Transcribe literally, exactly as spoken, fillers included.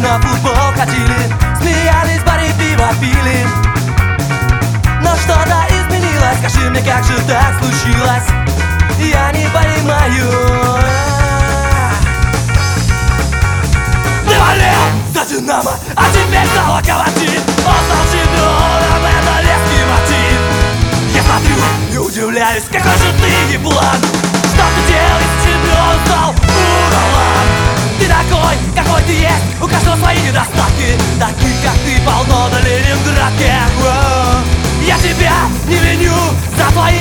на футбол ходили, смеялись, баре пиво пили. Но что-то изменилось, скажи мне, как же так случилось? Я не понимаю. Ты болел за Динамо, а теперь за Локомотив. Он стал чемпионом, это легкий мотив. Я смотрю и удивляюсь, какой же ты еблан. Что ты делаешь, чемпион стал уралом? Ты такой, какой ты есть, у каждого свои недостатки. Таких, как ты, полно на Ленинградке. Я тебя не виню за твои